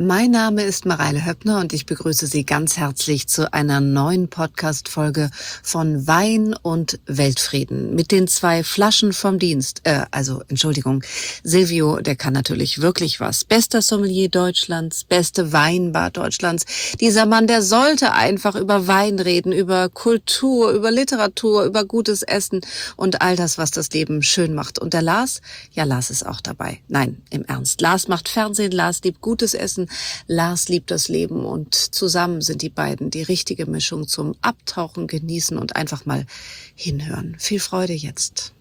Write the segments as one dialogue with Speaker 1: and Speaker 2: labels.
Speaker 1: Mein Name ist Mareile Höppner und ich begrüße Sie ganz herzlich zu einer neuen Podcast-Folge von Wein und Weltfrieden mit den 2 Flaschen vom Dienst. Silvio, der kann natürlich wirklich was. Bester Sommelier Deutschlands, beste Weinbar Deutschlands. Dieser Mann, der sollte einfach über Wein reden, über Kultur, über Literatur, über gutes Essen und all das, was das Leben schön macht. Und der Lars? Ja, Lars ist auch dabei. Nein, im Ernst. Lars macht Fernsehen, Lars liebt gutes Essen. Lars liebt das Leben und zusammen sind die beiden die richtige Mischung zum Abtauchen, Genießen und einfach mal hinhören. Viel Freude jetzt.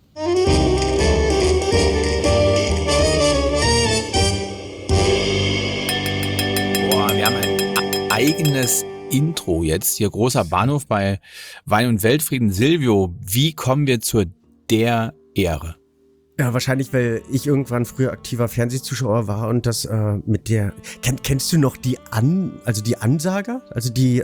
Speaker 2: Boah, wir haben ein eigenes Intro jetzt. Hier großer Bahnhof bei Wein und Weltfrieden. Silvio, wie kommen wir zu der Ehre?
Speaker 3: Ja, wahrscheinlich, weil ich irgendwann früher aktiver Fernsehzuschauer war und das mit der... Kennst du noch die Ansager? Also die...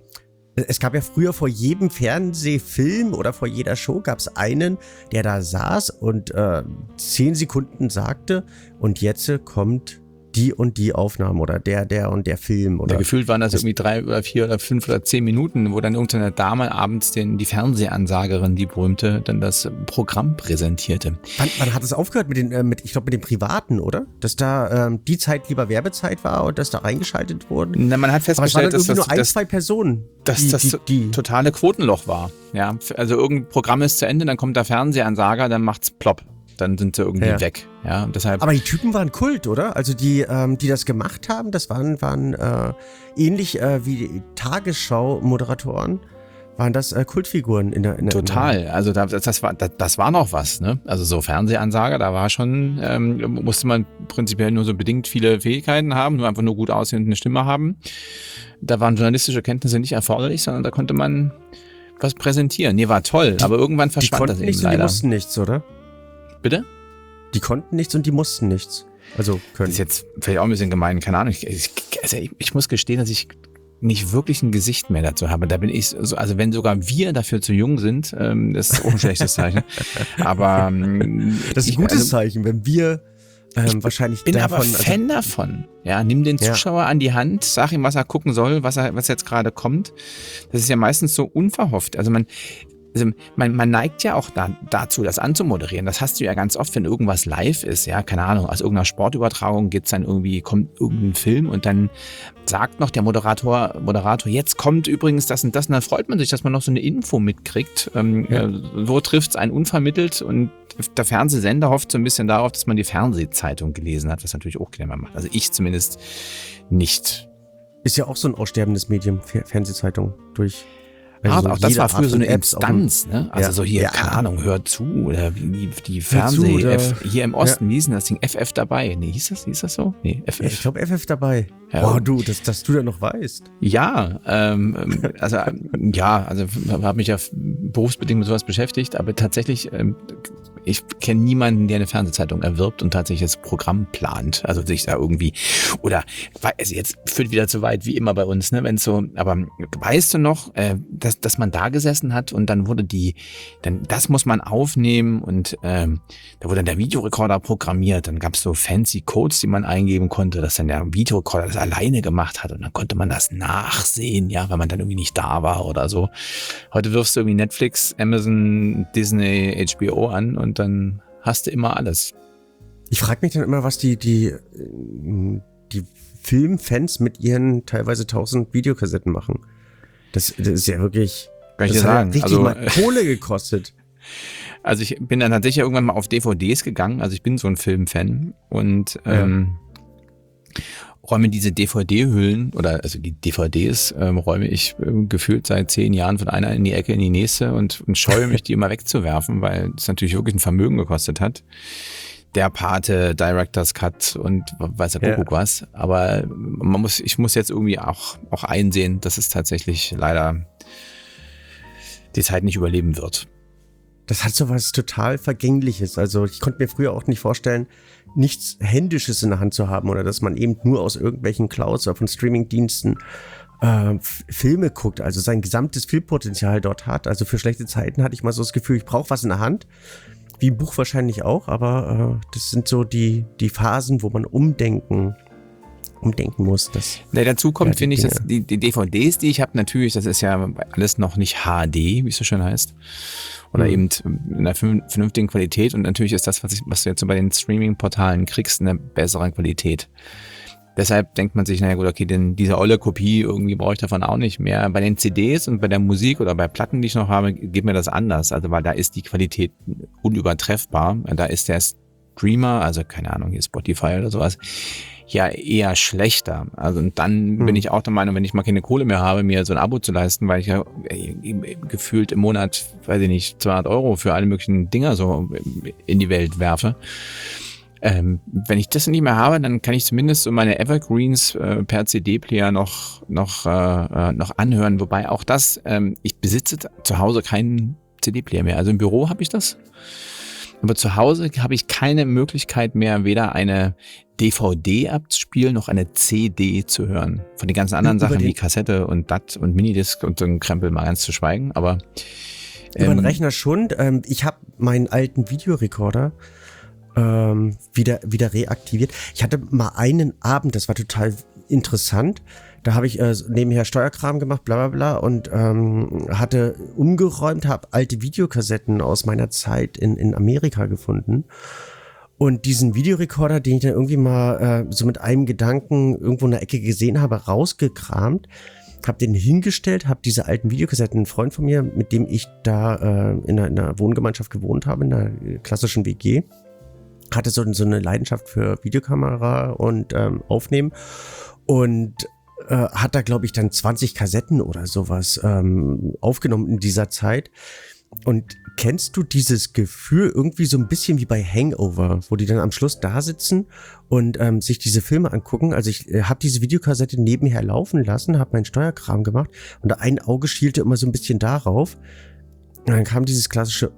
Speaker 3: Es gab ja früher vor jedem Fernsehfilm oder vor jeder Show gab es einen, der da saß und 10 Sekunden sagte und jetzt kommt die und die Aufnahme oder der und der Film. Oder
Speaker 2: gefühlt waren das irgendwie 3 oder 4 oder 5 oder 10 Minuten, wo dann irgendeine Dame abends die Fernsehansagerin, die berühmte, dann das Programm präsentierte.
Speaker 3: Wann hat es aufgehört mit den Privaten, oder? Dass da die Zeit lieber Werbezeit war und dass da reingeschaltet wurde?
Speaker 2: Na, man hat festgestellt, dass
Speaker 3: nur 2 Personen,
Speaker 2: das totale Quotenloch war. Ja, also irgendein Programm ist zu Ende, dann kommt der Fernsehansager, dann macht's plopp. Dann sind sie irgendwie weg. Ja, und deshalb.
Speaker 3: Aber die Typen waren Kult, oder? Also die das gemacht haben, das waren ähnlich wie die Tagesschau-Moderatoren, waren das Kultfiguren in der
Speaker 2: Total. Also das war noch was, ne? Also so Fernsehansager, da war schon, musste man prinzipiell nur so bedingt viele Fähigkeiten haben, nur einfach nur gut aussehen und eine Stimme haben. Da waren journalistische Kenntnisse nicht erforderlich, sondern da konnte man was präsentieren. Nee, war toll, aber irgendwann verschwand das eben leider.
Speaker 3: Die konnten nichts und die mussten nichts, oder?
Speaker 2: Bitte?
Speaker 3: Die konnten nichts und die mussten nichts. Also können.
Speaker 2: Das ist jetzt vielleicht auch ein bisschen gemein, keine Ahnung. Ich muss gestehen, dass ich nicht wirklich ein Gesicht mehr dazu habe. Da bin ich so, also wenn sogar wir dafür zu jung sind, das ist auch ein schlechtes Zeichen. Aber
Speaker 3: das ist ein gutes Zeichen, wenn wir wahrscheinlich
Speaker 2: bin davon, aber Fan davon. Ja, nimm den Zuschauer an die Hand, sag ihm, was er gucken soll, was jetzt gerade kommt. Das ist ja meistens so unverhofft. Also man neigt ja auch dazu, das anzumoderieren. Das hast du ja ganz oft, wenn irgendwas live ist, ja, keine Ahnung, aus irgendeiner Sportübertragung kommt irgendein Film und dann sagt noch der Moderator, jetzt kommt übrigens das und das, und dann freut man sich, dass man noch so eine Info mitkriegt. Wo trifft's einen unvermittelt, und der Fernsehsender hofft so ein bisschen darauf, dass man die Fernsehzeitung gelesen hat, was natürlich auch keiner mehr macht. Also ich zumindest nicht.
Speaker 3: Ist ja auch so ein aussterbendes Medium, Fernsehzeitung durch...
Speaker 2: Also auch das war früher so eine Instanz, ne? Also so hier, keine Ahnung, hör zu, oder die Fernseh, hier im Osten, wie hieß denn das Ding? FF dabei? Nee, hieß das so? Nee, FF.
Speaker 3: Ich glaube FF dabei. Ja. Wow, dass du da noch weißt.
Speaker 2: Ja, also habe mich ja berufsbedingt mit sowas beschäftigt, aber tatsächlich, ich kenne niemanden, der eine Fernsehzeitung erwirbt und tatsächlich das Programm plant. Also sich da irgendwie, oder, also jetzt führt wieder zu weit, wie immer bei uns, ne, wenn so, aber weißt du noch, dass man da gesessen hat und dann wurde das muss man aufnehmen und da wurde dann der Videorekorder programmiert, dann gab es so fancy Codes, die man eingeben konnte, dass dann der Videorekorder das alleine gemacht hat und dann konnte man das nachsehen, ja, weil man dann irgendwie nicht da war oder so. Heute wirfst du irgendwie Netflix, Amazon, Disney, HBO an und dann hast du immer alles.
Speaker 3: Ich frage mich dann immer, was die Filmfans mit ihren teilweise 1000 Videokassetten machen. Das ist ja wirklich,
Speaker 2: kann ich dir sagen,
Speaker 3: richtig mal Kohle gekostet.
Speaker 2: Also ich bin dann tatsächlich irgendwann mal auf DVDs gegangen, also ich bin so ein Filmfan und räume diese DVD-Hüllen oder also die DVDs räume ich gefühlt seit 10 Jahren von einer in die Ecke in die nächste und scheue mich, die immer wegzuwerfen, weil es natürlich wirklich ein Vermögen gekostet hat. Der Pate, Director's Cut und weiß der Kuckuck was. Aber ich muss jetzt irgendwie auch einsehen, dass es tatsächlich leider die Zeit nicht überleben wird.
Speaker 3: Das hat so was total Vergängliches. Also ich konnte mir früher auch nicht vorstellen, nichts Händisches in der Hand zu haben oder dass man eben nur aus irgendwelchen Clouds oder von Streamingdiensten Filme guckt, also sein gesamtes Filmpotenzial dort hat. Also für schlechte Zeiten hatte ich mal so das Gefühl, ich brauche was in der Hand. Wie ein Buch wahrscheinlich auch, aber das sind so die Phasen, wo man umdenken umdenken muss.
Speaker 2: Dazu kommt, finde ich,
Speaker 3: Dinge.
Speaker 2: dass die DVDs, die ich habe, natürlich, das ist ja alles noch nicht HD, wie es so schön heißt. Oder eben in einer vernünftigen Qualität. Und natürlich ist das, was du jetzt so bei den Streaming-Portalen kriegst, eine bessere Qualität. Deshalb denkt man sich, naja gut, okay, denn diese olle Kopie, irgendwie brauche ich davon auch nicht mehr. Bei den CDs und bei der Musik oder bei Platten, die ich noch habe, geht mir das anders. Also weil da ist die Qualität unübertreffbar. Da ist der Streamer, also keine Ahnung, hier Spotify oder sowas, ja eher schlechter. Also und dann bin ich auch der Meinung, wenn ich mal keine Kohle mehr habe, mir so ein Abo zu leisten, weil ich ja gefühlt im Monat, weiß ich nicht, 200 € für alle möglichen Dinger so in die Welt werfe. Wenn ich das nicht mehr habe, dann kann ich zumindest so meine Evergreens per CD-Player noch anhören. Wobei auch das, ich besitze zu Hause keinen CD-Player mehr. Also im Büro habe ich das. Aber zu Hause habe ich keine Möglichkeit mehr, weder eine DVD abzuspielen, noch eine CD zu hören. Von den ganzen anderen Sachen wie Kassette und DAT und Minidisc und so ein Krempel mal ganz zu schweigen. Aber
Speaker 3: über den Rechner schon. Ich habe meinen alten Videorekorder wieder reaktiviert. Ich hatte mal einen Abend, das war total interessant. Da habe ich nebenher Steuerkram gemacht, bla bla bla, und hatte umgeräumt, habe alte Videokassetten aus meiner Zeit in Amerika gefunden. Und diesen Videorekorder, den ich dann irgendwie mal so mit einem Gedanken irgendwo in der Ecke gesehen habe, rausgekramt, habe den hingestellt, habe diese alten Videokassetten, ein Freund von mir, mit dem ich da in einer Wohngemeinschaft gewohnt habe, in einer klassischen WG, hatte so eine Leidenschaft für Videokamera und Aufnehmen und hat da, glaube ich, dann 20 Kassetten oder sowas aufgenommen in dieser Zeit. Und kennst du dieses Gefühl irgendwie so ein bisschen wie bei Hangover, wo die dann am Schluss da sitzen und sich diese Filme angucken? Also ich habe diese Videokassette nebenher laufen lassen, habe meinen Steuerkram gemacht und ein Auge schielte immer so ein bisschen darauf. Und dann kam dieses klassische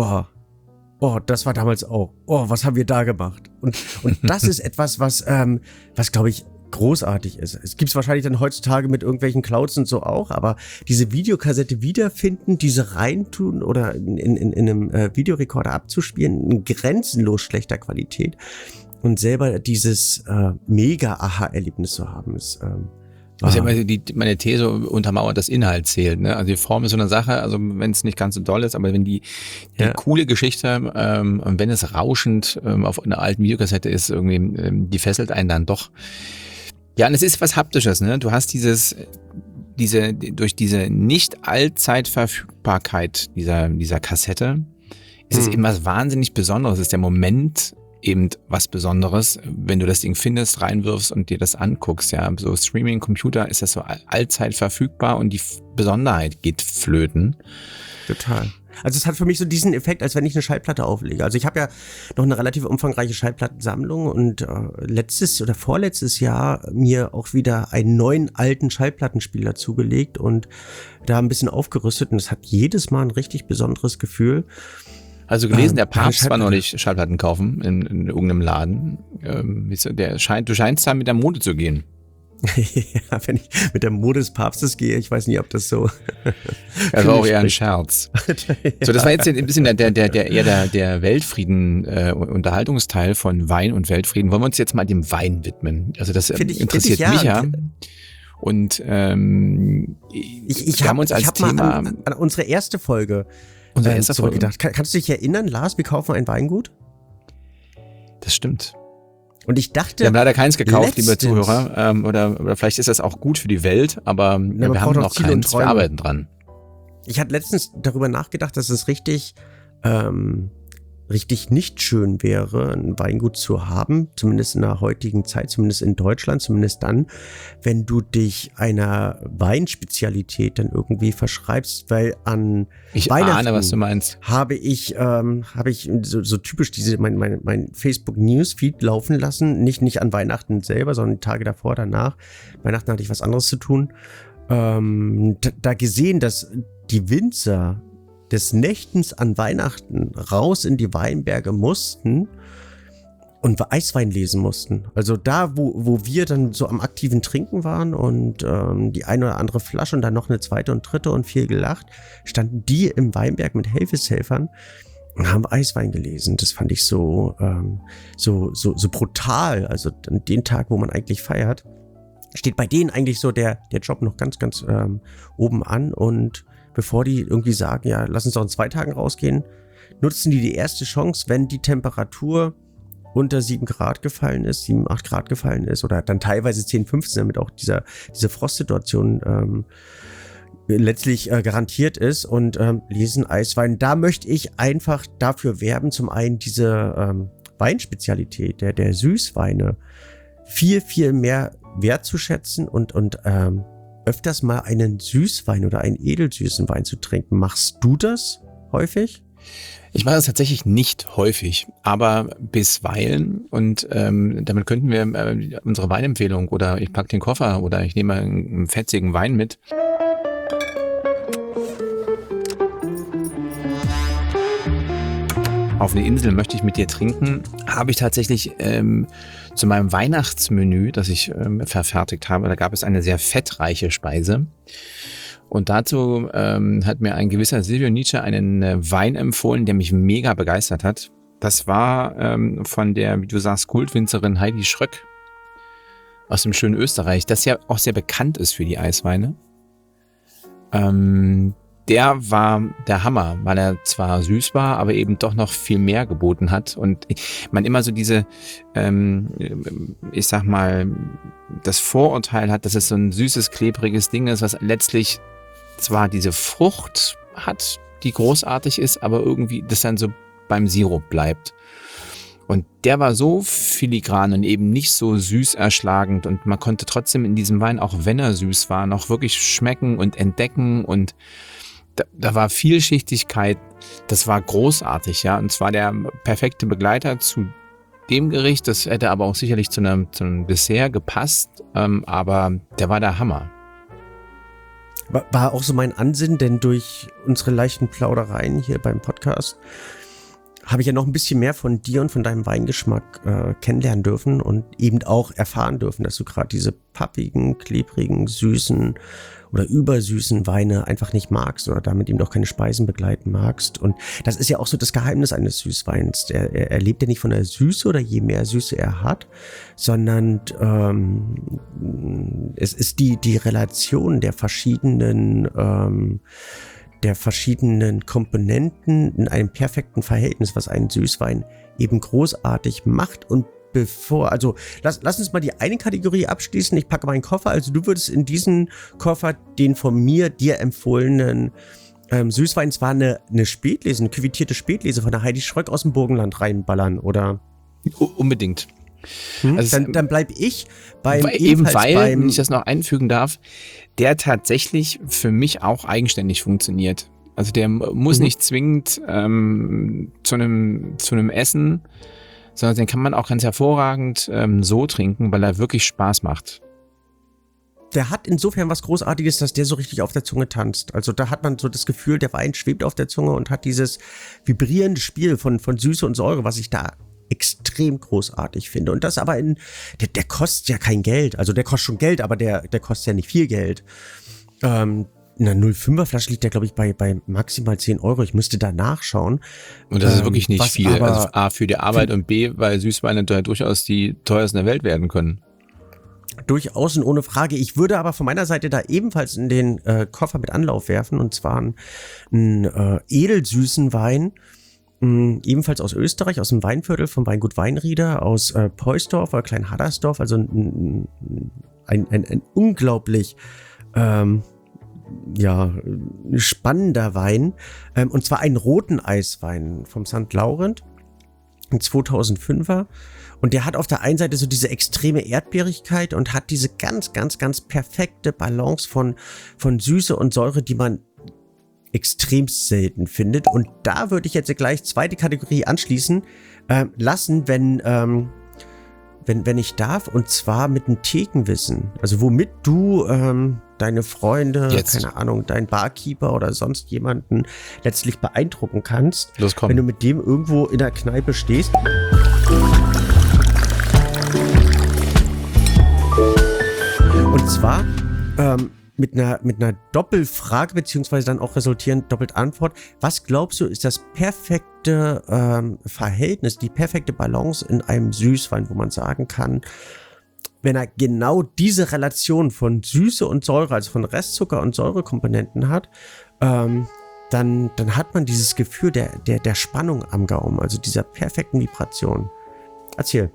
Speaker 3: Oh, das war damals auch. Oh, was haben wir da gemacht? Und das ist etwas, was glaube ich, großartig ist. Es gibt's wahrscheinlich dann heutzutage mit irgendwelchen Clouds und so auch, aber diese Videokassette wiederfinden, diese reintun oder in einem Videorekorder abzuspielen, in grenzenlos schlechter Qualität und selber dieses mega Aha-Erlebnis zu haben, ist
Speaker 2: was ja meine These untermauert, das Inhalt zählt. Ne? Also die Form ist so eine Sache, also wenn es nicht ganz so doll ist, aber wenn die coole Geschichte, und wenn es rauschend auf einer alten Videokassette ist, irgendwie, die fesselt einen dann doch. Ja, und es ist was Haptisches, ne? Du hast durch diese Nicht-Allzeitverfügbarkeit dieser Kassette, ist es eben was wahnsinnig Besonderes. Es ist der Moment eben was Besonderes, wenn du das Ding findest, reinwirfst und dir das anguckst. Ja, so Streaming-Computer ist das so allzeit verfügbar und die Besonderheit geht flöten.
Speaker 3: Total. Also es hat für mich so diesen Effekt, als wenn ich eine Schallplatte auflege. Also ich habe ja noch eine relativ umfangreiche Schallplattensammlung und letztes oder vorletztes Jahr mir auch wieder einen neuen alten Schallplattenspieler zugelegt und da ein bisschen aufgerüstet und es hat jedes Mal ein richtig besonderes Gefühl.
Speaker 2: Also gelesen, der Papst war neulich Schallplatten kaufen in irgendeinem Laden. Du scheinst da mit der Mode zu gehen.
Speaker 3: Ja, wenn ich mit der Mode des Papstes gehe, ich weiß nicht, ob das so.
Speaker 2: Das war auch eher ein Scherz. So, das war jetzt ein bisschen der Weltfrieden-Unterhaltungsteil von Wein und Weltfrieden. Wollen wir uns jetzt mal dem Wein widmen? Also das interessiert mich ja. Und
Speaker 3: ich haben uns als Thema mal an unsere erste Folge gedacht. Kannst du dich erinnern, Lars, wir kaufen ein Weingut?
Speaker 2: Das stimmt.
Speaker 3: Und ich dachte,
Speaker 2: wir haben leider keins gekauft, liebe Zuhörer, oder vielleicht ist das auch gut für die Welt, aber wir haben noch keins, wir arbeiten dran.
Speaker 3: Ich hatte letztens darüber nachgedacht, dass es richtig nicht schön wäre, ein Weingut zu haben, zumindest in der heutigen Zeit, zumindest in Deutschland, zumindest dann, wenn du dich einer Weinspezialität dann irgendwie verschreibst, weil an Weihnachten
Speaker 2: ahne, was du meinst.
Speaker 3: habe ich so typisch mein Facebook Newsfeed laufen lassen, nicht an Weihnachten selber, sondern die Tage davor, danach. Weihnachten hatte ich was anderes zu tun. Da gesehen, dass die Winzer des Nächtens an Weihnachten raus in die Weinberge mussten und Eiswein lesen mussten. Also da, wo wir dann so am aktiven Trinken waren und die eine oder andere Flasche und dann noch eine zweite und dritte und viel gelacht, standen die im Weinberg mit Helfershelfern und haben Eiswein gelesen. Das fand ich so brutal. Also an den Tag, wo man eigentlich feiert, steht bei denen eigentlich so der Job noch ganz, ganz oben an. Und bevor die irgendwie sagen, ja, lass uns doch in 2 Tagen rausgehen, nutzen die erste Chance, wenn die Temperatur unter 7 Grad gefallen ist, 7, 8 Grad gefallen ist oder dann teilweise 10, 15, damit auch diese Frostsituation letztlich garantiert ist und lesen Eiswein. Da möchte ich einfach dafür werben, zum einen diese Weinspezialität der Süßweine viel, viel mehr wertzuschätzen und öfters mal einen Süßwein oder einen edelsüßen Wein zu trinken. Machst du das häufig?
Speaker 2: Ich mache das tatsächlich nicht häufig, aber bisweilen und damit könnten wir unsere Weinempfehlung oder ich packe den Koffer oder ich nehme einen fetzigen Wein mit. Auf eine Insel möchte ich mit dir trinken, habe ich tatsächlich zu meinem Weihnachtsmenü, das ich verfertigt habe, da gab es eine sehr fettreiche Speise. Und dazu hat mir ein gewisser Silvio Nietzsche einen Wein empfohlen, der mich mega begeistert hat. Das war von der, wie du sagst, Kultwinzerin Heidi Schröck aus dem schönen Österreich, das ja auch sehr bekannt ist für die Eisweine. Der war der Hammer, weil er zwar süß war, aber eben doch noch viel mehr geboten hat. Und man immer so diese, ich sag mal, das Vorurteil hat, dass es so ein süßes, klebriges Ding ist, was letztlich zwar diese Frucht hat, die großartig ist, aber irgendwie das dann so beim Sirup bleibt. Und der war so filigran und eben nicht so süß erschlagend und man konnte trotzdem in diesem Wein, auch wenn er süß war, noch wirklich schmecken und entdecken und da war Vielschichtigkeit, das war großartig, ja, und zwar der perfekte Begleiter zu dem Gericht, das hätte aber auch sicherlich zu einem Dessert gepasst, aber der war der Hammer.
Speaker 3: War auch so mein Ansinnen, denn durch unsere leichten Plaudereien hier beim Podcast habe ich ja noch ein bisschen mehr von dir und von deinem Weingeschmack kennenlernen dürfen und eben auch erfahren dürfen, dass du gerade diese pappigen, klebrigen, süßen oder übersüßen Weine einfach nicht magst oder damit ihm doch keine Speisen begleiten magst. Und das ist ja auch so das Geheimnis eines Süßweins. Er lebt ja nicht von der Süße oder je mehr Süße er hat, sondern es ist die Relation der verschiedenen Komponenten in einem perfekten Verhältnis, was einen Süßwein eben großartig macht. Und lass uns mal die eine Kategorie abschließen. Ich packe meinen Koffer. Also du würdest in diesen Koffer den von mir dir empfohlenen Süßwein, zwar eine Spätlese, eine küvitierte Spätlese von der Heidi Schröck aus dem Burgenland reinballern, oder?
Speaker 2: Unbedingt.
Speaker 3: Also dann bleib ich
Speaker 2: weil, wenn ich das noch einfügen darf, der tatsächlich für mich auch eigenständig funktioniert. Also der muss nicht zwingend zu einem Essen, sondern den kann man auch ganz hervorragend so trinken, weil er wirklich Spaß macht.
Speaker 3: Der hat insofern was Großartiges, dass der so richtig auf der Zunge tanzt. Also da hat man so das Gefühl, der Wein schwebt auf der Zunge und hat dieses vibrierende Spiel von Süße und Säure, was ich da extrem großartig finde. Und das aber der kostet ja kein Geld. Also der kostet schon Geld, aber der kostet ja nicht viel Geld. In einer 0,5er Flasche liegt der, glaube ich, bei maximal 10 Euro. Ich müsste da nachschauen.
Speaker 2: Und das ist wirklich nicht viel. Also A, für die Arbeit und B, weil Süßweine durchaus die teuersten der Welt werden können.
Speaker 3: Durchaus und ohne Frage. Ich würde aber von meiner Seite da ebenfalls in den Koffer mit Anlauf werfen. Und zwar einen edelsüßen Wein. Ebenfalls aus Österreich, aus dem Weinviertel vom Weingut Weinrieder, aus Poisdorf oder Klein-Haddersdorf. Also ein unglaublich spannender Wein, und zwar einen roten Eiswein vom St. Laurent, ein 2005er, und der hat auf der einen Seite so diese extreme Erdbeerigkeit und hat diese ganz, ganz, ganz perfekte Balance von Süße und Säure, die man extrem selten findet. Und da würde ich jetzt gleich zweite Kategorie anschließen lassen, wenn ich darf, und zwar mit einem Thekenwissen. Also womit du deine Freunde, keine Ahnung, deinen Barkeeper oder sonst jemanden letztlich beeindrucken kannst.
Speaker 2: Los, komm.
Speaker 3: Wenn du mit dem irgendwo in der Kneipe stehst. Und zwar mit einer Doppelfrage, beziehungsweise dann auch resultierend doppelt Antwort. Was glaubst du, ist das perfekte Verhältnis, die perfekte Balance in einem Süßwein, wo man sagen kann, wenn er genau diese Relation von Süße und Säure, also von Restzucker und Säurekomponenten hat, dann hat man dieses Gefühl der Spannung am Gaumen, also dieser perfekten Vibration. Erzähl.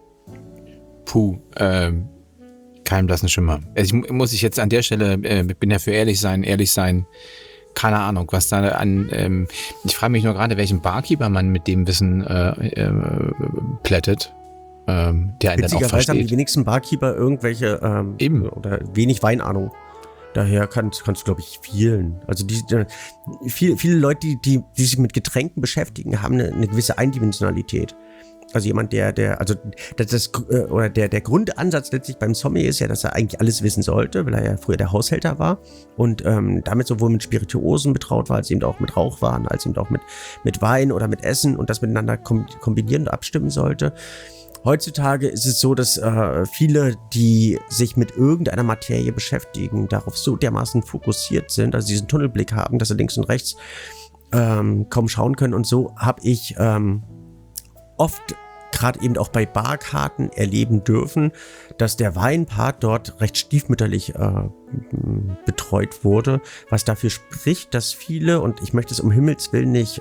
Speaker 2: Kein blassen Schimmer. Also muss ich jetzt an der Stelle, bin ja für ehrlich sein, keine Ahnung, was da an, ich frage mich nur gerade, welchen Barkeeper man mit dem Wissen plättet, der ihn dann auch versteht.
Speaker 3: Haben die wenigsten Barkeeper irgendwelche
Speaker 2: Eben.
Speaker 3: Oder wenig Weinahnung. Daher kannst du, glaube ich, vielen. Also viele Leute, die sich mit Getränken beschäftigen, haben eine gewisse Eindimensionalität. Also jemand, der Grundansatz letztlich beim Sommelier ist ja, dass er eigentlich alles wissen sollte, weil er ja früher der Haushälter war und damit sowohl mit Spirituosen betraut war, als eben auch mit Rauchwaren, als eben auch mit Wein oder mit Essen und das miteinander kombinieren und abstimmen sollte. Heutzutage ist es so, dass viele, die sich mit irgendeiner Materie beschäftigen, darauf so dermaßen fokussiert sind, also diesen Tunnelblick haben, dass sie links und rechts kaum schauen können. Und so habe ich oft gerade eben auch bei Barkarten erleben dürfen, dass der Weinpart dort recht stiefmütterlich betreut wurde, was dafür spricht, dass viele, und ich möchte es um Himmels Willen nicht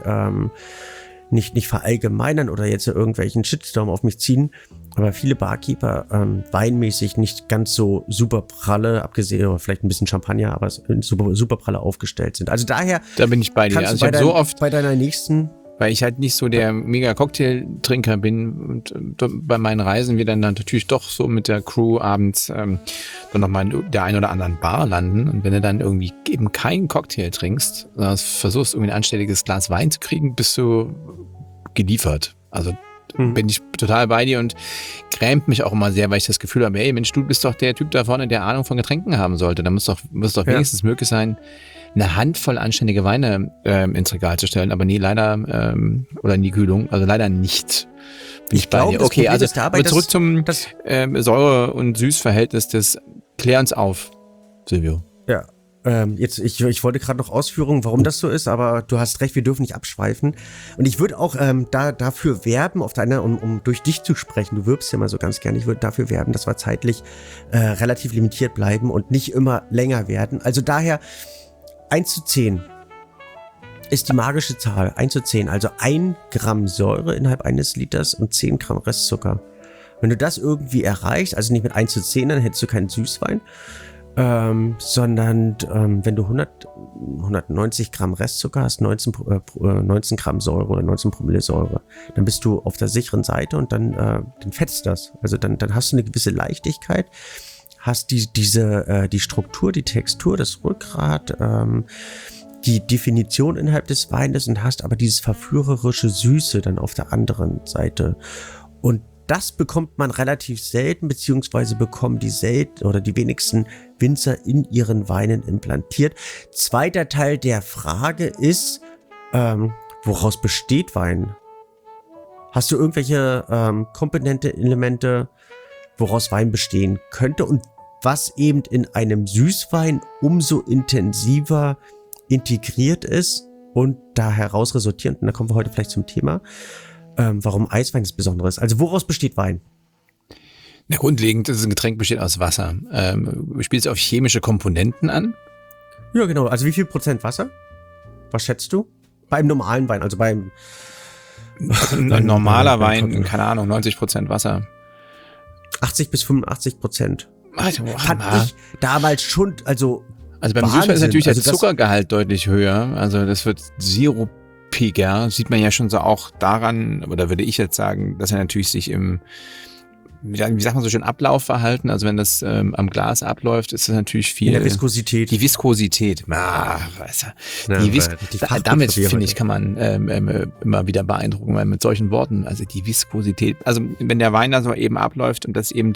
Speaker 3: verallgemeinern oder jetzt irgendwelchen Shitstorm auf mich ziehen, aber viele Barkeeper weinmäßig nicht ganz so super pralle, abgesehen oder vielleicht ein bisschen Champagner, aber super pralle aufgestellt sind. Also daher
Speaker 2: da bin ich bei dir. Also ich habe so oft
Speaker 3: bei deiner nächsten,
Speaker 2: weil ich halt nicht so der mega Cocktailtrinker bin und bei meinen Reisen wir dann natürlich doch so mit der Crew abends dann nochmal in der einen oder anderen Bar landen und wenn du dann irgendwie eben keinen Cocktail trinkst, sondern versuchst irgendwie ein anständiges Glas Wein zu kriegen, bist du geliefert. Also bin ich total bei dir und grämt mich auch immer sehr, weil ich das Gefühl habe, ey Mensch, du bist doch der Typ da vorne, der Ahnung von Getränken haben sollte. Da muss doch wenigstens möglich sein, eine Handvoll anständige Weine ins Regal zu stellen, aber nie leider, oder in die Kühlung, also leider nicht. Bin ich bei dir. Okay, also aber zurück zum Säure- und Süßverhältnis klär uns auf, Silvio.
Speaker 3: Ja, ich wollte gerade noch Ausführungen, warum das so ist, aber du hast recht, wir dürfen nicht abschweifen. Und ich würde auch dafür werben, um durch dich zu sprechen, du wirbst ja immer so ganz gerne, ich würde dafür werben, dass wir zeitlich relativ limitiert bleiben und nicht immer länger werden. Also daher 1:10 ist die magische Zahl. 1:10, also 1 Gramm Säure innerhalb eines Liters und 10 Gramm Restzucker. Wenn du das irgendwie erreichst, also nicht mit 1:10, dann hättest du keinen Süßwein, sondern wenn du 190 Gramm Restzucker hast, 19 Gramm Säure oder 19 Promille Säure, dann bist du auf der sicheren Seite und dann fetzt das. Also dann hast du eine gewisse Leichtigkeit, hast die Struktur, die Textur, das Rückgrat, die Definition innerhalb des Weines und hast aber dieses verführerische Süße dann auf der anderen Seite. Und das bekommt man relativ selten, beziehungsweise bekommen die wenigsten Winzer in ihren Weinen implantiert. Zweiter Teil der Frage ist, woraus besteht Wein? Hast du irgendwelche Komponente, Elemente, woraus Wein bestehen könnte und was eben in einem Süßwein umso intensiver integriert ist und da heraus resultierend, und da kommen wir heute vielleicht zum Thema, warum Eiswein das Besondere ist. Also woraus besteht Wein?
Speaker 2: Na, grundlegend ist ein Getränk besteht aus Wasser. Spielst du auf chemische Komponenten an?
Speaker 3: Ja, genau. Also wie viel Prozent Wasser? Was schätzt du? Beim normalen Wein, also beim
Speaker 2: ein normaler Wein, keine Ahnung, 90% Wasser.
Speaker 3: 80-85%.
Speaker 2: Also,
Speaker 3: Fand ich damals schon, also
Speaker 2: beim Süßwein ist natürlich der Zuckergehalt deutlich höher. Also das wird sirupiger. Sieht man ja schon so auch daran, oder würde ich jetzt sagen, dass er natürlich sich im, wie sagt man so schön, Ablaufverhalten, also wenn das am Glas abläuft, ist das natürlich viel.
Speaker 3: Die Viskosität.
Speaker 2: Die Viskosität. Damit, finde ich, kann man immer wieder beeindrucken, weil mit solchen Worten, also die Viskosität, also wenn der Wein da so eben abläuft und das eben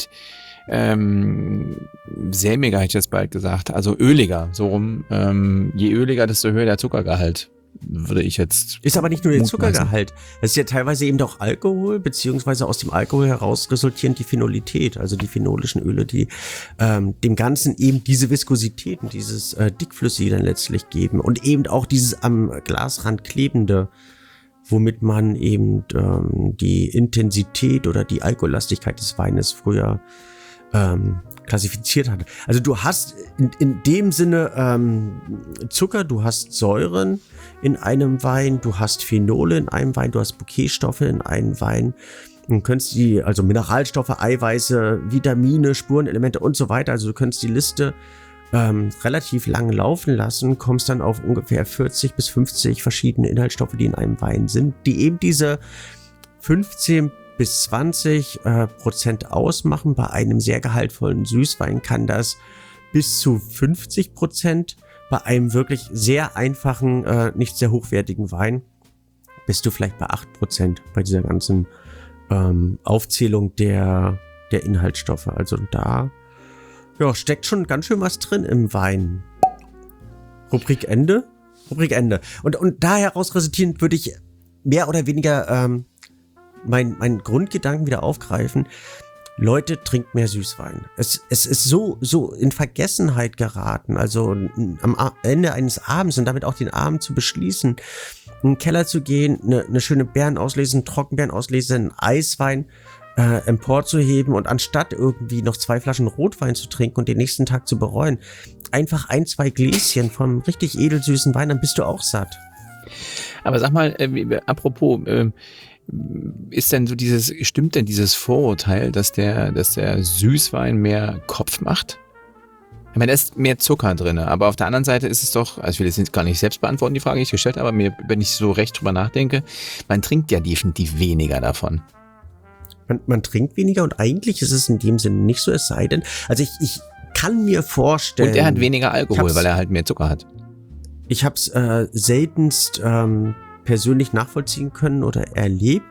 Speaker 2: sämiger, hätte ich jetzt bald gesagt, also öliger, so rum, je öliger, desto höher der Zuckergehalt. würde ich jetzt.
Speaker 3: Ist aber nicht nur der
Speaker 2: mutmaßen.
Speaker 3: Zuckergehalt. Es ist ja teilweise eben auch Alkohol, beziehungsweise aus dem Alkohol heraus resultierend die Phenolität, also die phenolischen Öle, die dem Ganzen eben diese Viskosität und dieses Dickflüssige dann letztlich geben. Und eben auch dieses am Glasrand klebende, womit man eben die Intensität oder die Alkohollastigkeit des Weines früher klassifiziert hat. Also du hast in dem Sinne Zucker, du hast Säuren in einem Wein, du hast Phenole in einem Wein, du hast Bouquetstoffe in einem Wein. Du könntest also Mineralstoffe, Eiweiße, Vitamine, Spurenelemente und so weiter. Also du könntest die Liste relativ lang laufen lassen, kommst dann auf ungefähr 40 bis 50 verschiedene Inhaltsstoffe, die in einem Wein sind, die eben diese 15 bis 20% ausmachen. Bei einem sehr gehaltvollen Süßwein kann das bis zu 50%. Bei einem wirklich sehr einfachen, nicht sehr hochwertigen Wein bist du vielleicht bei 8% bei dieser ganzen Aufzählung der Inhaltsstoffe. Also da steckt schon ganz schön was drin im Wein. Rubrik Ende. Und da heraus resultierend würde ich mehr oder weniger mein Grundgedanken wieder aufgreifen. Leute, trinkt mehr Süßwein. Es ist so in Vergessenheit geraten, also am Ende eines Abends und damit auch den Abend zu beschließen, in den Keller zu gehen, eine schöne Beerenauslese, einen Trockenbeerenauslese, einen Eiswein emporzuheben und anstatt irgendwie noch 2 Flaschen Rotwein zu trinken und den nächsten Tag zu bereuen, einfach 1, 2 Gläschen vom richtig edelsüßen Wein, dann bist du auch satt.
Speaker 2: Aber sag mal, apropos, stimmt denn dieses Vorurteil, dass der Süßwein mehr Kopf macht? Ich meine, da ist mehr Zucker drin, aber auf der anderen Seite ist es doch, also ich will jetzt gar nicht selbst beantworten, die Frage, die ich gestellt habe, aber wenn ich so recht drüber nachdenke, man trinkt ja definitiv weniger davon.
Speaker 3: Man trinkt weniger und eigentlich ist es in dem Sinne nicht so, es sei denn, also ich kann mir vorstellen...
Speaker 2: Und er hat weniger Alkohol, weil er halt mehr Zucker hat.
Speaker 3: Ich habe es seltenst persönlich nachvollziehen können oder erlebt,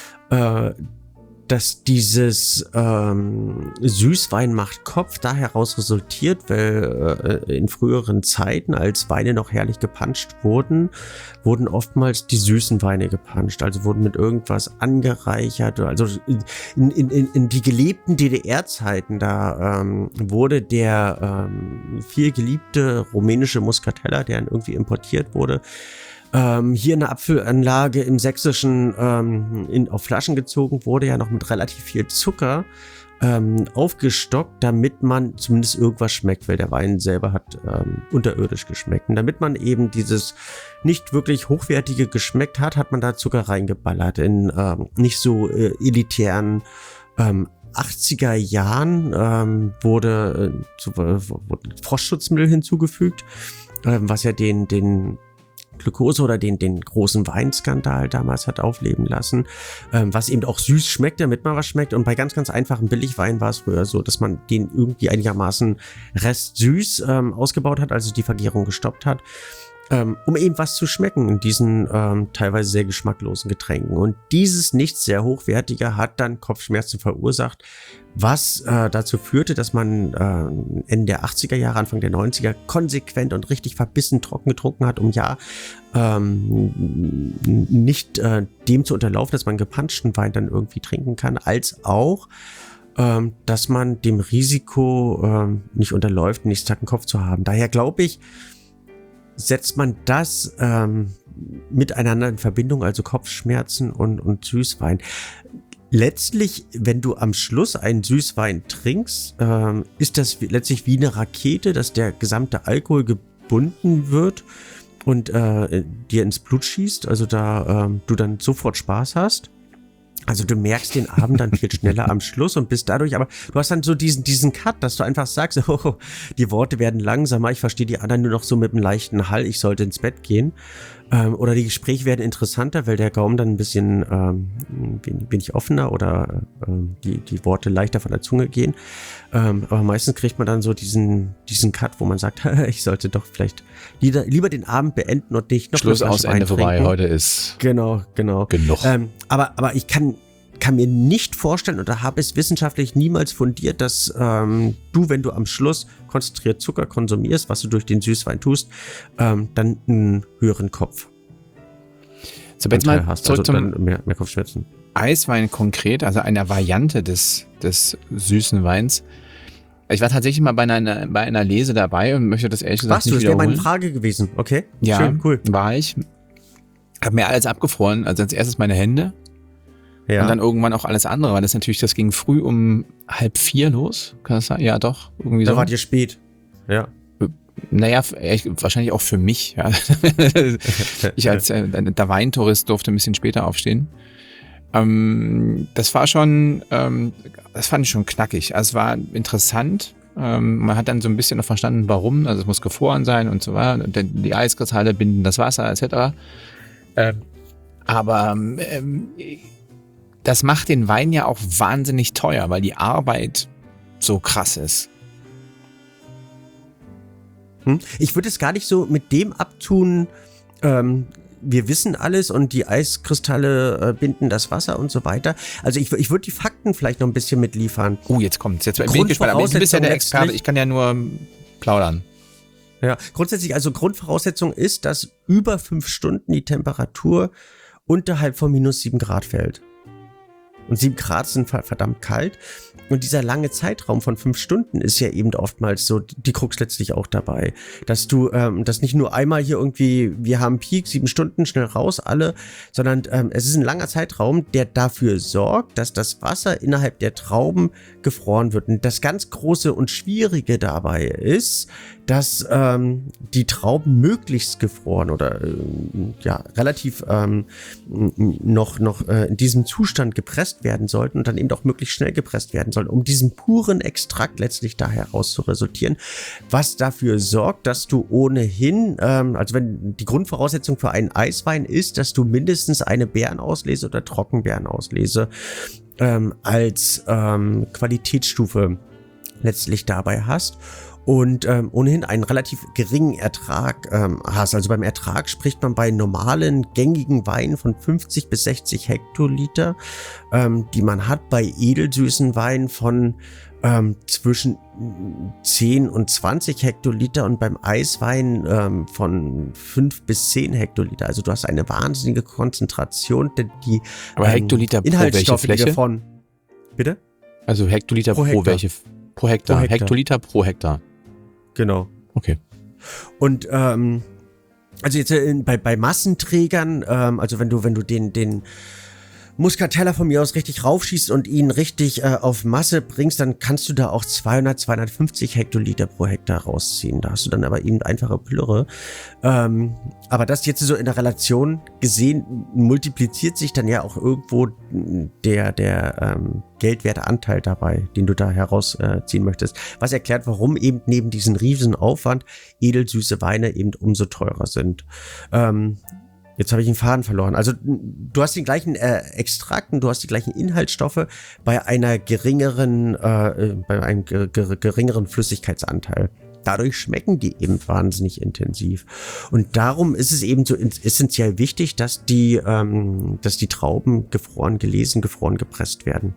Speaker 3: dass dieses Süßwein macht Kopf da heraus resultiert, weil in früheren Zeiten, als Weine noch herrlich gepanscht wurden oftmals die süßen Weine gepanscht, also wurden mit irgendwas angereichert, also in die gelebten DDR-Zeiten, da wurde der viel geliebte rumänische Muscatella, der irgendwie importiert wurde, hier eine Apfelanlage im Sächsischen auf Flaschen gezogen wurde, ja noch mit relativ viel Zucker aufgestockt, damit man zumindest irgendwas schmeckt, weil der Wein selber hat unterirdisch geschmeckt. Und damit man eben dieses nicht wirklich hochwertige geschmeckt hat man da Zucker reingeballert in nicht so elitären 80er Jahren wurde Frostschutzmittel hinzugefügt, was ja den Glukose oder den großen Weinskandal damals hat aufleben lassen, was eben auch süß schmeckt, damit man was schmeckt. Und bei ganz, ganz einfachen Billigwein war es früher so, dass man den irgendwie einigermaßen restsüß ausgebaut hat, also die Vergärung gestoppt hat, um eben was zu schmecken in diesen teilweise sehr geschmacklosen Getränken. Und dieses nicht sehr hochwertige hat dann Kopfschmerzen verursacht, was dazu führte, dass man Ende der 80er Jahre, Anfang der 90er konsequent und richtig verbissen trocken getrunken hat, um nicht dem zu unterlaufen, dass man gepanschten Wein dann irgendwie trinken kann, als auch dass man dem Risiko nicht unterläuft, nächsten Tag einen Kopf zu haben. Daher glaube ich, setzt man das miteinander in Verbindung, also Kopfschmerzen und Süßwein. Letztlich, wenn du am Schluss einen Süßwein trinkst, ist das letztlich wie eine Rakete, dass der gesamte Alkohol gebunden wird und dir ins Blut schießt, also da du dann sofort Spaß hast. Also du merkst den Abend dann viel schneller am Schluss und bist dadurch, aber du hast dann so diesen Cut, dass du einfach sagst, oh, die Worte werden langsamer, ich verstehe die anderen nur noch so mit einem leichten Hall, ich sollte ins Bett gehen. Oder die Gespräche werden interessanter, weil der Gaumen dann ein bisschen wenig offener oder die Worte leichter von der Zunge gehen. Aber meistens kriegt man dann so diesen Cut, wo man sagt, ich sollte doch vielleicht lieber den Abend beenden und nicht noch
Speaker 2: Schluss aus, Ende vorbei, heute ist
Speaker 3: genau genug. Aber ich kann mir nicht vorstellen oder habe es wissenschaftlich niemals fundiert, dass du, wenn du am Schluss konzentriert Zucker konsumierst, was du durch den Süßwein tust, dann einen höheren Kopf
Speaker 2: jetzt mal
Speaker 3: hast,
Speaker 2: zurück
Speaker 3: also
Speaker 2: zum
Speaker 3: dann mehr Kopfschmerzen.
Speaker 2: Eiswein konkret, also einer Variante des süßen Weins. Ich war tatsächlich mal bei einer Lese dabei und möchte das ehrlich gesagt
Speaker 3: Warst du?
Speaker 2: nicht
Speaker 3: Das wäre
Speaker 2: wiederholen.
Speaker 3: meine Frage gewesen. Okay.
Speaker 2: Ja,
Speaker 3: Schön, cool.
Speaker 2: war ich. Hab mir alles abgefroren, also als erstes meine Hände
Speaker 3: Ja.
Speaker 2: und dann irgendwann auch alles andere, weil das ging früh um 3:30 los, kann das sein? Ja, doch, irgendwie
Speaker 3: da
Speaker 2: so.
Speaker 3: wart ihr spät. Ja.
Speaker 2: Naja, wahrscheinlich auch für mich. Ja. Ich als der Weintourist durfte ein bisschen später aufstehen. Das fand ich schon knackig. Also es war interessant. Man hat dann so ein bisschen noch verstanden, warum. Also es muss gefroren sein und so weiter. Und die Eiskristalle binden das Wasser etc. Aber das macht den Wein ja auch wahnsinnig teuer, weil die Arbeit so krass ist.
Speaker 3: Ich würde es gar nicht so mit dem abtun, wir wissen alles und die Eiskristalle binden das Wasser und so weiter. Also ich würde die Fakten vielleicht noch ein bisschen mitliefern.
Speaker 2: Jetzt kommt's. Jetzt bin ich gespannt. Aber du bist ja der Experte, ich kann ja nur plaudern.
Speaker 3: Ja, grundsätzlich, also Grundvoraussetzung ist, dass über 5 Stunden die Temperatur unterhalb von -7 Grad fällt. Und 7 Grad sind verdammt kalt. Und dieser lange Zeitraum von 5 Stunden ist ja eben oftmals so die Krux letztlich auch dabei. Dass du das nicht nur einmal hier irgendwie, wir haben Peak, 7 Stunden, schnell raus, alle, sondern es ist ein langer Zeitraum, der dafür sorgt, dass das Wasser innerhalb der Trauben gefroren wird. Und das ganz Große und Schwierige dabei ist, dass die Trauben möglichst gefroren oder relativ noch in diesem Zustand gepresst werden sollten und dann eben auch möglichst schnell gepresst werden sollen, um diesen puren Extrakt letztlich da heraus zu resultieren, was dafür sorgt, dass du ohnehin, also wenn die Grundvoraussetzung für einen Eiswein ist, dass du mindestens eine Beerenauslese oder Trockenbeerenauslese als Qualitätsstufe letztlich dabei hast. Und ohnehin einen relativ geringen Ertrag hast. Also beim Ertrag spricht man bei normalen, gängigen Weinen von 50 bis 60 Hektoliter, die man hat, bei edelsüßen Weinen von zwischen 10 und 20 Hektoliter und beim Eiswein von 5 bis 10 Hektoliter. Also du hast eine wahnsinnige Konzentration, denn die
Speaker 2: Aber Hektoliter
Speaker 3: Inhaltsstoffe,
Speaker 2: pro welche Fläche?
Speaker 3: davon... Bitte?
Speaker 2: Also Hektoliter pro
Speaker 3: Hektar.
Speaker 2: welche? Pro Hektar.
Speaker 3: Pro Hektar.
Speaker 2: Hektoliter pro Hektar.
Speaker 3: Genau.
Speaker 2: Okay.
Speaker 3: Und also jetzt bei Massenträgern, also wenn du den Muscatella von mir aus richtig raufschießt und ihn richtig auf Masse bringst, dann kannst du da auch 250 Hektoliter pro Hektar rausziehen. Da hast du dann aber eben einfache Plürre. Aber das jetzt so in der Relation gesehen, multipliziert sich dann ja auch irgendwo der Geldwerteanteil dabei, den du da herausziehen möchtest. Was erklärt, warum eben neben diesem riesen Aufwand edelsüße Weine eben umso teurer sind. Jetzt habe ich den Faden verloren. Also du hast den gleichen Extrakten, du hast die gleichen Inhaltsstoffe bei einem geringeren Flüssigkeitsanteil. Dadurch schmecken die eben wahnsinnig intensiv. Und darum ist es eben so essentiell wichtig, dass die Trauben gefroren gelesen, gefroren gepresst werden.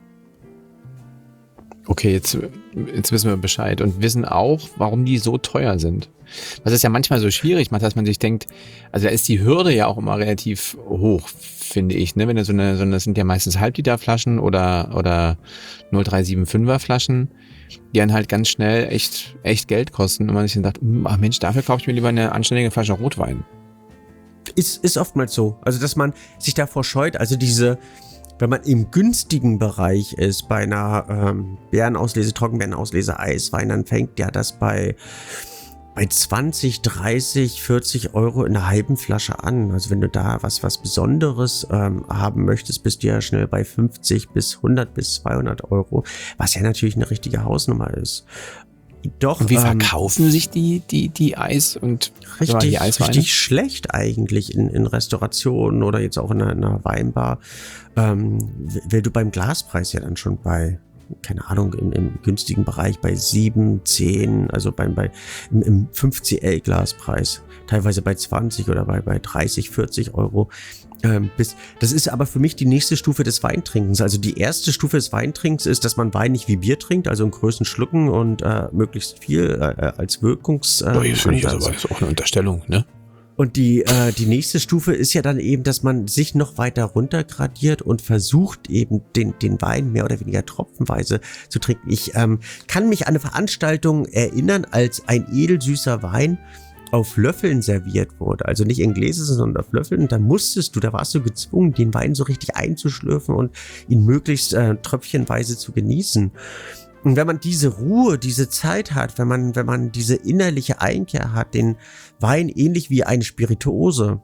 Speaker 2: Okay, jetzt wissen wir Bescheid und wissen auch, warum die so teuer sind. Was es ja manchmal so schwierig macht, dass man sich denkt, also da ist die Hürde ja auch immer relativ hoch, finde ich, ne? Wenn du das sind ja meistens Halbliterflaschen oder 0,375er Flaschen, die dann halt ganz schnell echt Geld kosten und man sich dann sagt, ach Mensch, dafür kaufe ich mir lieber eine anständige Flasche Rotwein.
Speaker 3: Ist oftmals so. Also, dass man sich davor scheut, also wenn man im günstigen Bereich ist, bei einer Beerenauslese, Trockenbeerenauslese, Eiswein, dann fängt ja das bei 20, 30, 40 Euro in einer halben Flasche an. Also wenn du da was Besonderes haben möchtest, bist du ja schnell bei 50 bis 100 bis 200 Euro, was ja natürlich eine richtige Hausnummer ist. Doch,
Speaker 2: und wie verkaufen sich die Eis und die Eisweine?
Speaker 3: Richtig schlecht eigentlich in Restaurationen oder jetzt auch in einer Weinbar, weil du beim Glaspreis ja dann schon bei, keine Ahnung, im günstigen Bereich bei 7, 10, also im 5cl Glaspreis, teilweise bei 20 oder bei 30, 40 Euro. Das ist aber für mich die nächste Stufe des Weintrinkens. Also die erste Stufe des Weintrinkens ist, dass man Wein nicht wie Bier trinkt, also in größten Schlucken und möglichst viel als
Speaker 2: Das ist auch eine Unterstellung, ne?
Speaker 3: Und die nächste Stufe ist ja dann eben, dass man sich noch weiter runtergradiert und versucht eben den Wein mehr oder weniger tropfenweise zu trinken. Ich kann mich an eine Veranstaltung erinnern, als ein edelsüßer Wein auf Löffeln serviert wurde. Also nicht in Gläser, sondern auf Löffeln. Und dann da warst du gezwungen, den Wein so richtig einzuschlürfen und ihn möglichst tröpfchenweise zu genießen. Und wenn man diese Ruhe, diese Zeit hat, wenn man diese innerliche Einkehr hat, den Wein ähnlich wie eine Spirituose,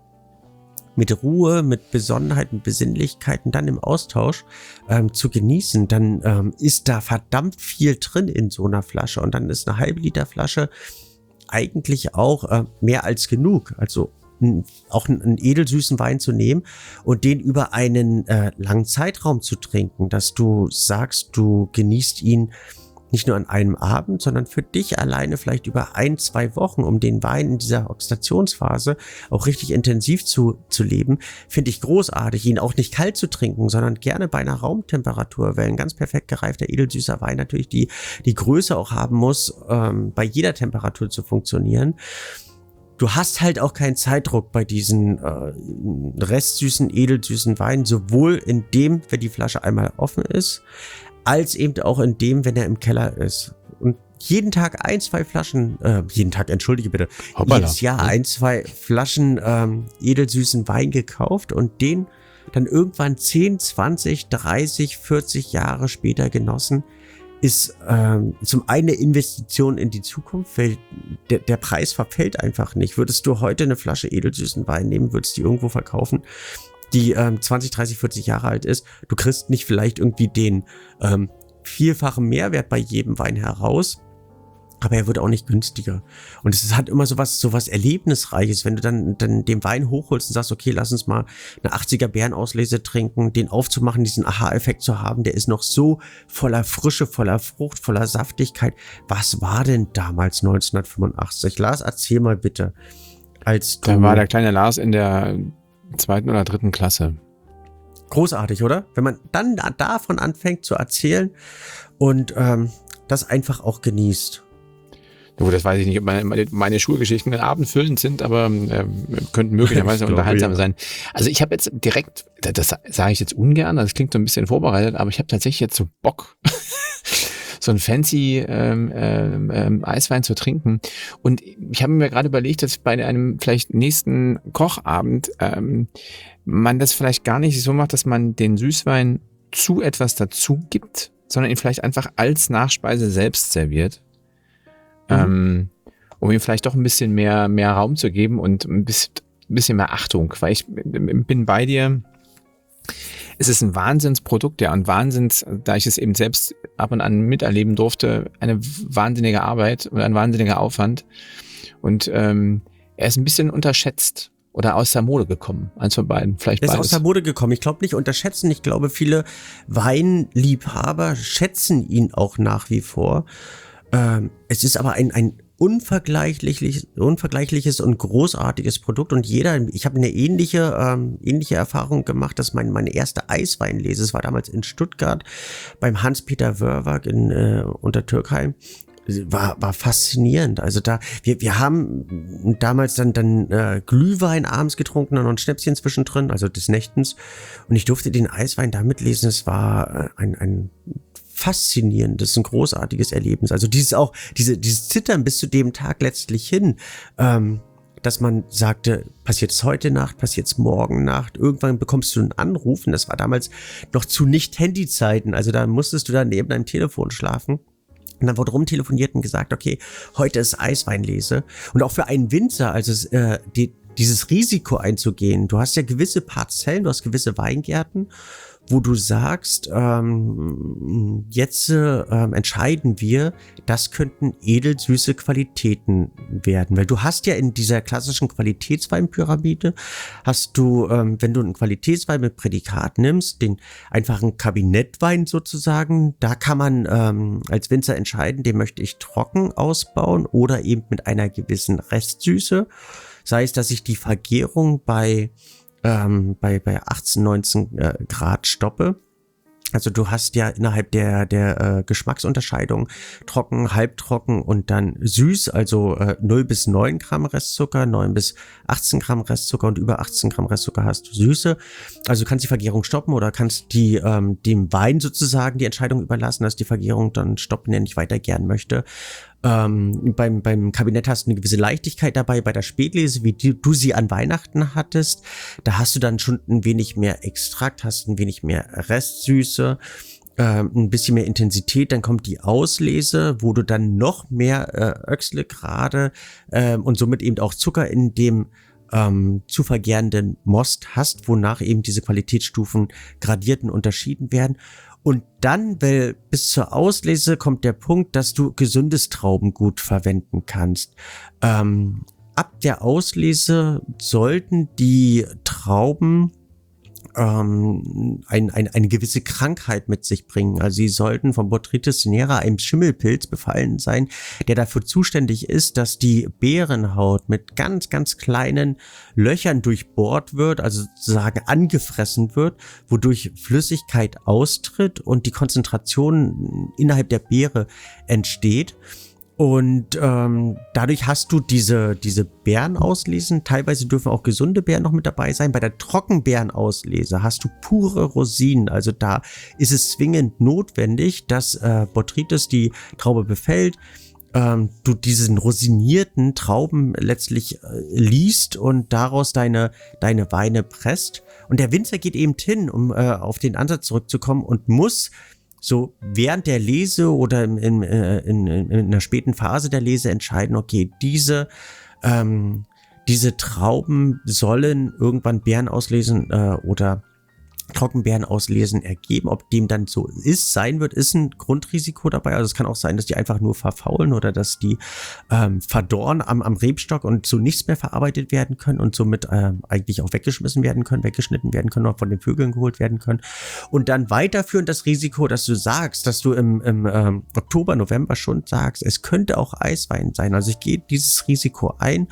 Speaker 3: mit Ruhe, mit Besonnenheit, mit Besinnlichkeit und dann im Austausch zu genießen, dann ist da verdammt viel drin in so einer Flasche. Und dann ist eine halbe Liter Flasche eigentlich auch mehr als genug. Also auch einen edelsüßen Wein zu nehmen und den über einen langen Zeitraum zu trinken, dass du sagst, du genießt ihn nicht nur an einem Abend, sondern für dich alleine vielleicht über 1-2 Wochen, um den Wein in dieser Oxidationsphase auch richtig intensiv zu leben, finde ich großartig, ihn auch nicht kalt zu trinken, sondern gerne bei einer Raumtemperatur, weil ein ganz perfekt gereifter edelsüßer Wein natürlich die Größe auch haben muss, bei jeder Temperatur zu funktionieren. Du hast halt auch keinen Zeitdruck bei diesen restsüßen, edelsüßen Weinen, sowohl in dem, wenn die Flasche einmal offen ist, als eben auch in dem, wenn er im Keller ist. Und jeden Tag 1-2 Flaschen, entschuldige bitte, jedes Jahr 1-2 Flaschen edelsüßen Wein gekauft und den dann irgendwann 10, 20, 30, 40 Jahre später genossen, ist zum einen eine Investition in die Zukunft, weil der Preis verfällt einfach nicht. Würdest du heute eine Flasche edelsüßen Wein nehmen, würdest du die irgendwo verkaufen, die 20, 30, 40 Jahre alt ist, du kriegst nicht vielleicht irgendwie den vielfachen Mehrwert bei jedem Wein heraus, aber er wird auch nicht günstiger. Und es hat immer sowas Erlebnisreiches, wenn du dann den Wein hochholst und sagst, okay, lass uns mal eine 80er Beerenauslese trinken, den aufzumachen, diesen Aha-Effekt zu haben, der ist noch so voller Frische, voller Frucht, voller Saftigkeit. Was war denn damals 1985? Lars, erzähl mal bitte.
Speaker 2: Da war der kleine Lars in der 2. oder 3. Klasse.
Speaker 3: Großartig, oder? Wenn man dann davon anfängt zu erzählen und das einfach auch genießt.
Speaker 2: Gut, das weiß ich nicht, ob meine Schulgeschichten abendfüllend sind, aber könnten möglicherweise unterhaltsam sein. Also ich habe jetzt direkt, das sage ich jetzt ungern, das klingt so ein bisschen vorbereitet, aber ich habe tatsächlich jetzt so Bock, so einen fancy Eiswein zu trinken. Und ich habe mir gerade überlegt, dass bei einem vielleicht nächsten Kochabend man das vielleicht gar nicht so macht, dass man den Süßwein zu etwas dazu gibt, sondern ihn vielleicht einfach als Nachspeise selbst serviert. Um ihm vielleicht doch ein bisschen mehr Raum zu geben und ein bisschen mehr Achtung, weil ich bin bei dir. Es ist ein Wahnsinnsprodukt, ja, und da ich es eben selbst ab und an miterleben durfte, eine wahnsinnige Arbeit und ein wahnsinniger Aufwand. Und er ist ein bisschen unterschätzt oder aus der Mode gekommen. Eins von beiden, vielleicht beides.
Speaker 3: Er ist aus der Mode gekommen. Ich glaube nicht unterschätzen. Ich glaube, viele Weinliebhaber schätzen ihn auch nach wie vor. Es ist aber ein unvergleichliches und großartiges Produkt und ich habe eine ähnliche Erfahrung gemacht, dass meine erste Eisweinlese, es war damals in Stuttgart beim Hans-Peter Wörwag in Untertürkheim, war faszinierend. Also wir haben damals dann Glühwein abends getrunken und noch ein Schnäpschen zwischendrin, also des Nächtens, und ich durfte den Eiswein da mitlesen. Es war ein faszinierendes, ein großartiges Erlebnis. Also dieses Zittern bis zu dem Tag letztlich hin, dass man sagte, passiert es heute Nacht, passiert es morgen Nacht, irgendwann bekommst du einen Anruf, und das war damals noch zu Nicht-Handy-Zeiten, also da musstest du dann neben deinem Telefon schlafen. Und dann wurde rumtelefoniert und gesagt, okay, heute ist Eisweinlese. Und auch für einen Winzer, also dieses Risiko einzugehen, du hast ja gewisse Parzellen, du hast gewisse Weingärten, wo du sagst, jetzt entscheiden wir, das könnten edelsüße Qualitäten werden. Weil du hast ja in dieser klassischen Qualitätsweinpyramide, hast du, wenn du einen Qualitätswein mit Prädikat nimmst, den einfachen Kabinettwein sozusagen, da kann man als Winzer entscheiden, den möchte ich trocken ausbauen oder eben mit einer gewissen Restsüße. Sei es, dass ich die Vergärung bei 18, 19 Grad stoppe. Also du hast ja innerhalb der Geschmacksunterscheidung trocken, halbtrocken und dann süß, also 0 bis 9 Gramm Restzucker, 9 bis 18 Gramm Restzucker und über 18 Gramm Restzucker hast du Süße. Also du kannst die Vergärung stoppen oder kannst dem Wein sozusagen die Entscheidung überlassen, dass die Vergärung dann stoppen, der nicht weiter gern möchte. Beim Kabinett hast du eine gewisse Leichtigkeit dabei, bei der Spätlese, wie du sie an Weihnachten hattest, da hast du dann schon ein wenig mehr Extrakt, hast ein wenig mehr Restsüße, ein bisschen mehr Intensität, dann kommt die Auslese, wo du dann noch mehr Öchsle-Grade und somit eben auch Zucker in dem zu vergärenden Most hast, wonach eben diese Qualitätsstufen gradiert und unterschieden werden. Und dann, weil bis zur Auslese kommt der Punkt, dass du gesundes Traubengut verwenden kannst. Ab der Auslese sollten die Trauben eine gewisse Krankheit mit sich bringen. Also sie sollten vom Botrytis cinerea, einem Schimmelpilz, befallen sein, der dafür zuständig ist, dass die Beerenhaut mit ganz, ganz kleinen Löchern durchbohrt wird, also sozusagen angefressen wird, wodurch Flüssigkeit austritt und die Konzentration innerhalb der Beere entsteht. Und dadurch hast du diese Beeren auslesen. Teilweise dürfen auch gesunde Beeren noch mit dabei sein. Bei der Trockenbeerenauslese hast du pure Rosinen. Also da ist es zwingend notwendig, dass Botrytis die Traube befällt. Du diesen rosinierten Trauben letztlich liest und daraus deine Weine presst. Und der Winzer geht eben hin, um auf den Ansatz zurückzukommen und muss so während der Lese oder in einer späten Phase der Lese entscheiden, okay, diese Trauben sollen irgendwann Beeren auslesen oder Trockenbeeren auslesen ergeben. Ob dem dann so sein wird, ist ein Grundrisiko dabei. Also es kann auch sein, dass die einfach nur verfaulen oder dass die verdorren am Rebstock und so nichts mehr verarbeitet werden können und somit eigentlich auch weggeschnitten werden können oder von den Vögeln geholt werden können. Und dann weiterführend das Risiko, dass du sagst, dass du im Oktober, November schon sagst, es könnte auch Eiswein sein. Also ich gehe dieses Risiko ein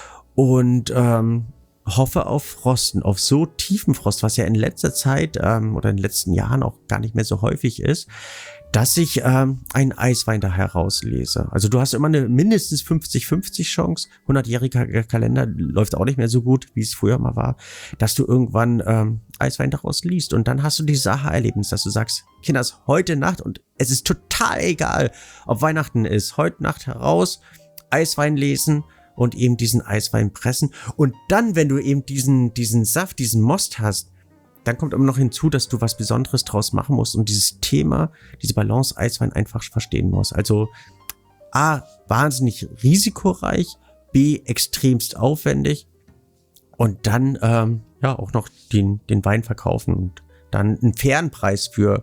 Speaker 3: und hoffe auf Frosten, auf so tiefen Frost, was ja in letzter Zeit oder in den letzten Jahren auch gar nicht mehr so häufig ist, dass ich einen Eiswein da herauslese. Also du hast immer eine mindestens 50-50 Chance, 100-jähriger Kalender läuft auch nicht mehr so gut, wie es früher mal war, dass du irgendwann Eiswein daraus liest und dann hast du dieses Aha-Erlebnis, dass du sagst, Kinders, heute Nacht und es ist total egal, ob Weihnachten ist, heute Nacht heraus, Eiswein lesen und eben diesen Eiswein pressen. Und dann, wenn du eben diesen Saft, diesen Most hast, dann kommt immer noch hinzu, dass du was Besonderes draus machen musst und dieses Thema, diese Balance Eiswein einfach verstehen musst. Also A, wahnsinnig risikoreich, B, extremst aufwendig und dann auch noch den Wein verkaufen und dann einen fairen Preis für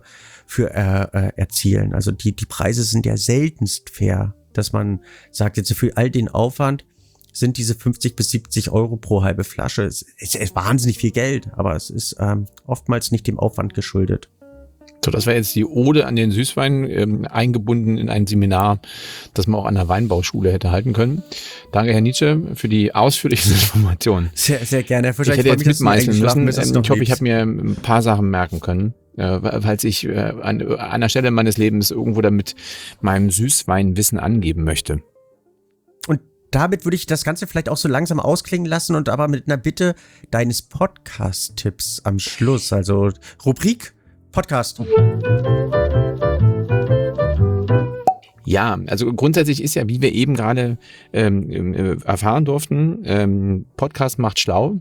Speaker 3: erzielen. Also die Preise sind ja seltenst fair, dass man sagt, jetzt für all den Aufwand sind diese 50 bis 70 Euro pro halbe Flasche. Es ist wahnsinnig viel Geld, aber es ist oftmals nicht dem Aufwand geschuldet.
Speaker 2: So, das war jetzt die Ode an den Süßwein, eingebunden in ein Seminar, das man auch an der Weinbauschule hätte halten können. Danke, Herr Nietzsche, für die ausführlichen Informationen.
Speaker 3: Sehr, sehr gerne.
Speaker 2: Ich hätte jetzt mitmeißeln müssen. Ich hoffe, ich habe mir ein paar Sachen merken können, falls ich an einer Stelle meines Lebens irgendwo damit meinem Süßweinwissen angeben möchte.
Speaker 3: Und damit würde ich das Ganze vielleicht auch so langsam ausklingen lassen und aber mit einer Bitte deines Podcast-Tipps am Schluss. Also Rubrik Podcast.
Speaker 2: Ja, also grundsätzlich ist ja, wie wir eben gerade erfahren durften, Podcast macht schlau.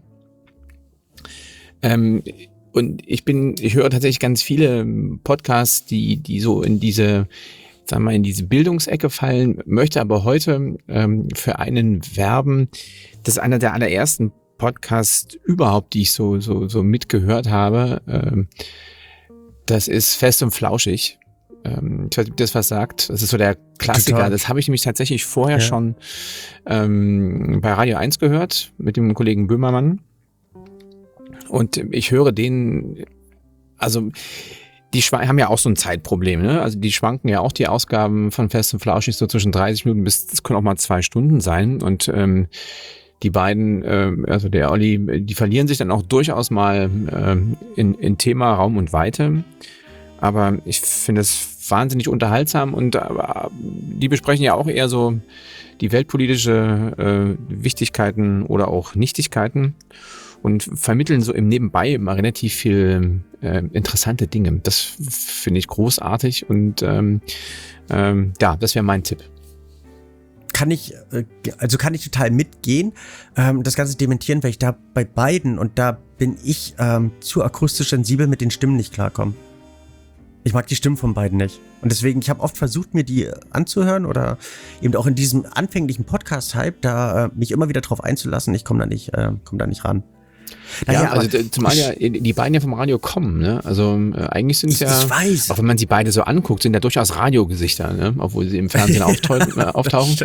Speaker 2: Und ich höre tatsächlich ganz viele Podcasts, die so in diese Bildungsecke fallen, möchte aber heute für einen werben. Das ist einer der allerersten Podcasts überhaupt, die ich so mitgehört habe. Das ist Fest und Flauschig. Ich weiß nicht, ob das was sagt. Das ist so der Klassiker.
Speaker 3: Total.
Speaker 2: Das habe ich nämlich tatsächlich vorher schon bei Radio 1 gehört mit dem Kollegen Böhmermann. Und ich höre den, also die haben ja auch so ein Zeitproblem, ne? Also die schwanken ja auch die Ausgaben von Fest und Flauschig so zwischen 30 Minuten bis, das können auch mal 2 Stunden sein. Und die beiden, also der Olli, die verlieren sich dann auch durchaus mal in Thema, Raum und Weite. Aber ich finde es wahnsinnig unterhaltsam und die besprechen ja auch eher so die weltpolitische Wichtigkeiten oder auch Nichtigkeiten und vermitteln so im Nebenbei immer relativ viel interessante Dinge. Das finde ich großartig und das wäre mein Tipp.
Speaker 3: Kann ich total mitgehen. Das Ganze dementieren, weil ich da bei beiden, und da bin ich zu akustisch sensibel, mit den Stimmen nicht klarkomme. Ich mag die Stimmen von beiden nicht. Und deswegen, ich habe oft versucht, mir die anzuhören oder eben auch in diesem anfänglichen Podcast-Hype da mich immer wieder drauf einzulassen. Ich komme da nicht ran.
Speaker 2: Ja, also zumal ja die beiden ja vom Radio kommen, ne? Also eigentlich sind es ja,
Speaker 3: ich weiß.
Speaker 2: Auch wenn man sie beide so anguckt, sind ja durchaus Radiogesichter, ne? Obwohl sie im Fernsehen auftauchen.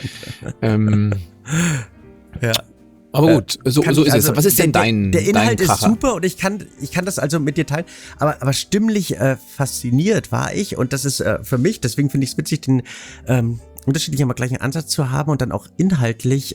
Speaker 3: Ja.
Speaker 2: Aber gut, so ist es. Was ist denn
Speaker 3: der Inhalt
Speaker 2: dein
Speaker 3: ist
Speaker 2: Kracher?
Speaker 3: super und ich kann das also mit dir teilen, aber stimmlich fasziniert war ich, und das ist für mich, deswegen finde ich es witzig, den unterschiedlichen, aber gleichen Ansatz zu haben und dann auch inhaltlich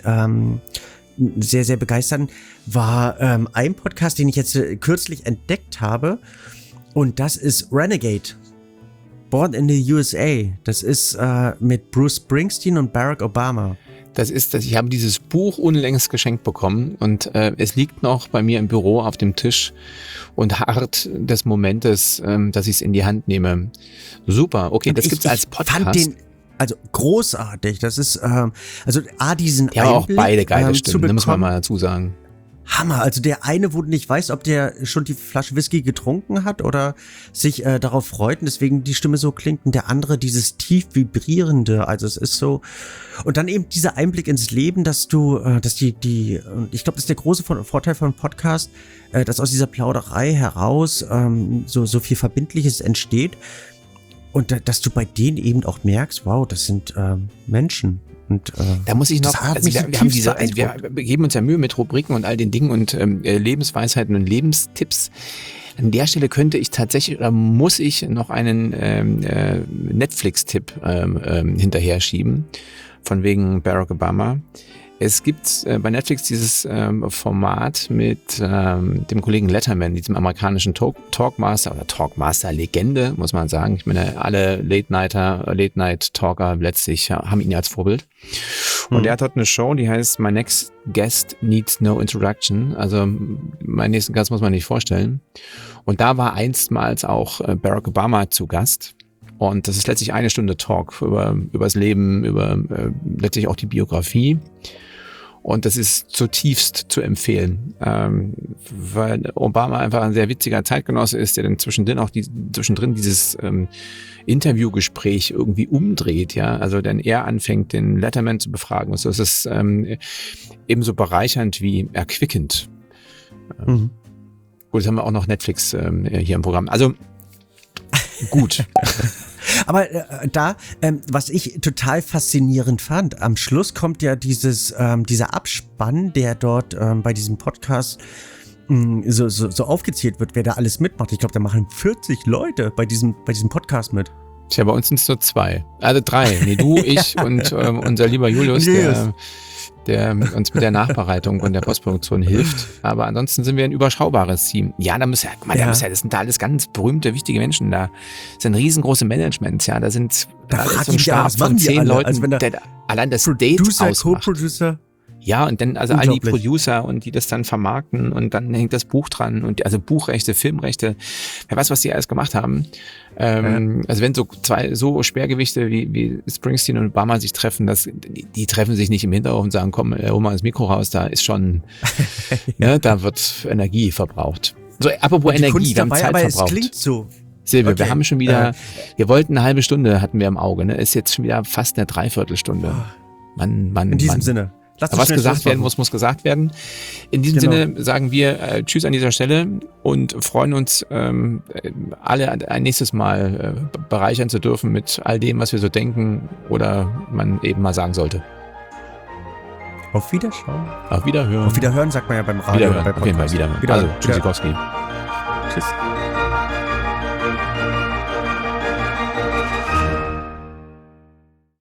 Speaker 3: sehr, sehr begeisternd, war ein Podcast, den ich jetzt kürzlich entdeckt habe, und das ist Renegade. Born in the USA. Das ist mit Bruce Springsteen und Barack Obama.
Speaker 2: Ich habe dieses Buch unlängst geschenkt bekommen und es liegt noch bei mir im Büro auf dem Tisch und harrt des Momentes, dass ich es in die Hand nehme. Super, okay, und das gibt's als Podcast.
Speaker 3: Fand den also großartig. Das ist diesen
Speaker 2: ja, auch
Speaker 3: Einblick,
Speaker 2: beide geile Stimmen, muss man
Speaker 3: bekommen.
Speaker 2: mal dazu sagen.
Speaker 3: Hammer, also der eine, wo du nicht weißt, ob der schon die Flasche Whisky getrunken hat oder sich darauf freut und deswegen die Stimme so klingt, und der andere dieses tief vibrierende, also es ist so, und dann eben dieser Einblick ins Leben, dass du, dass und ich glaube, das ist der große Vorteil von Podcast, dass aus dieser Plauderei heraus so viel Verbindliches entsteht, und dass du bei denen eben auch merkst, wow, das sind Menschen. Und,
Speaker 2: da muss ich noch, wir geben uns ja Mühe mit Rubriken und all den Dingen und Lebensweisheiten und Lebenstipps. An der Stelle könnte ich tatsächlich oder muss ich noch einen Netflix-Tipp hinterher schieben, von wegen Barack Obama. Es gibt bei Netflix dieses Format mit dem Kollegen Letterman, diesem amerikanischen Talkmaster-Legende, muss man sagen. Ich meine, alle Late-Night-Talker letztlich haben ihn ja als Vorbild. Und er hat dort eine Show, die heißt My Next Guest Needs No Introduction. Also meinen nächsten Gast muss man nicht vorstellen. Und da war einstmals auch Barack Obama zu Gast. Und das ist letztlich 1 Stunde Talk über das Leben, über letztlich auch die Biografie. Und das ist zutiefst zu empfehlen, weil Obama einfach ein sehr witziger Zeitgenosse ist, der dann zwischendrin dieses Interviewgespräch irgendwie umdreht, ja. Also dann er anfängt, den Letterman zu befragen. Also es ist ebenso bereichernd wie erquickend. Gut, jetzt haben wir auch noch Netflix hier im Programm. Also gut.
Speaker 3: Aber was ich total faszinierend fand, am Schluss kommt ja dieser Abspann, der dort bei diesem Podcast so aufgezählt wird, wer da alles mitmacht. Ich glaube, da machen 40 Leute bei diesem Podcast mit.
Speaker 2: Tja, bei uns sind es nur 2. Also 3. Nee, du, ich und unser lieber Julius, der uns mit der Nachbereitung und der Postproduktion hilft. Aber ansonsten sind wir ein überschaubares Team. Ja, das sind da alles ganz berühmte, wichtige Menschen. Da sind riesengroße Managements, ja. Da sind so ein Stab von 10 Leuten, also der allein das Date ausmacht.
Speaker 3: Co-Producer.
Speaker 2: Ja, und dann also all die Producer und die das dann vermarkten und dann hängt das Buch dran und also Buchrechte, Filmrechte, wer weiß, was die alles gemacht haben. Also wenn so 2 so Schwergewichte wie Springsteen und Obama sich treffen, die treffen sich nicht im Hinterhof und sagen, komm, hol mal das Mikro raus, da ist schon, ne, da wird Energie verbraucht. So, apropos Energie, wir haben Zeit
Speaker 3: aber
Speaker 2: verbraucht.
Speaker 3: Es klingt so.
Speaker 2: Silvia,
Speaker 3: Okay.
Speaker 2: wir haben schon wieder, wir wollten eine halbe Stunde, hatten wir im Auge, ne? Ist jetzt schon wieder fast eine Dreiviertelstunde. Mann.
Speaker 3: In diesem Sinne.
Speaker 2: Was gesagt werden muss gesagt werden. In diesem Sinne sagen wir Tschüss an dieser Stelle und freuen uns, alle ein nächstes Mal bereichern zu dürfen mit all dem, was wir so denken oder man eben mal sagen sollte.
Speaker 3: Auf Wiederschauen.
Speaker 2: Auf Wiederhören.
Speaker 3: Auf Wiederhören sagt man ja beim Radio.
Speaker 2: Wiederhören. Auf jeden Fall Wiederhören. Also, Tschüssikowski.
Speaker 3: Tschüss.